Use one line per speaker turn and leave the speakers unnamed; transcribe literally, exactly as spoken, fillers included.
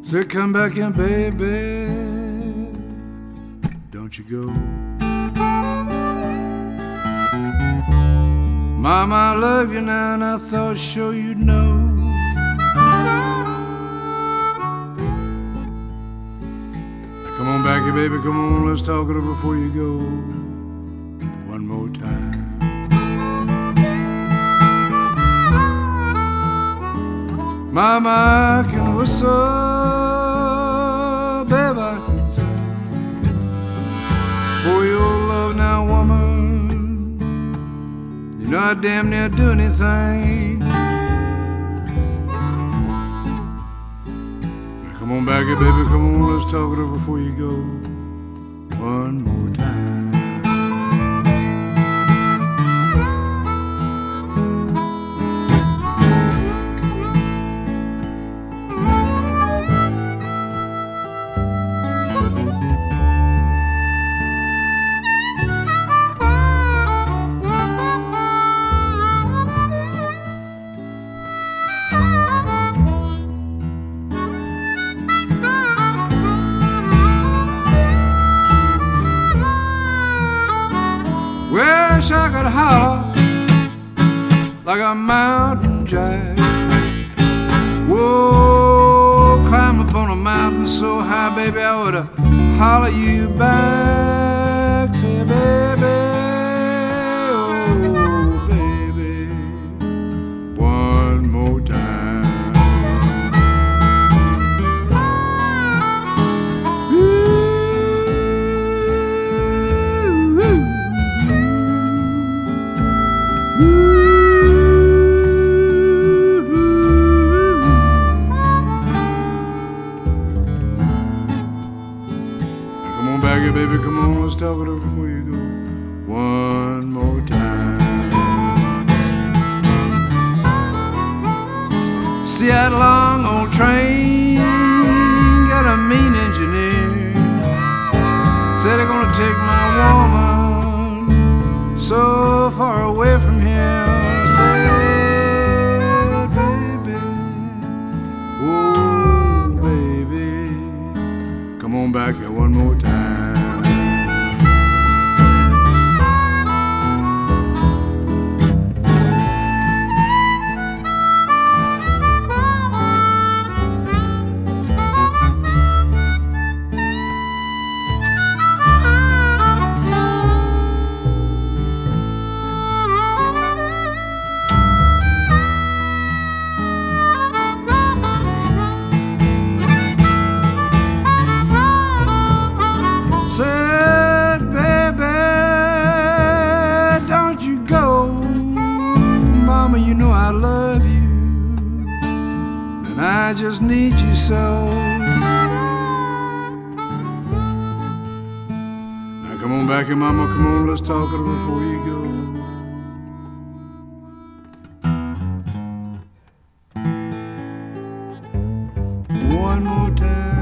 Said, come back in, baby, don't you go. Mama, I love you now, and I thought sure you'd know. Come on back here, baby, come on, let's talk it over before you go. One more time. Mama, I can whistle, baby, I can sing for your love now, woman. You know I'd damn near do anything. Come on back here, baby, come on, let's talk it over before you go. One more time. Wish I could holler like a mountain jack. Whoa, climb up on a mountain so high, baby, I would holler you back. Say, baby, oh, baby, one more time. Come on back here, baby, come on, let's talk it over before you go. One more time. See that long old train, got a mean engineer. Said they're gonna take my woman so far away from here. I said, baby, oh, baby, come on back here one more time. Said, baby, don't you go. Mama, you know I love you, and I just need you so. Now come on back here, mama, come on, let's talk it over before you go. One more time.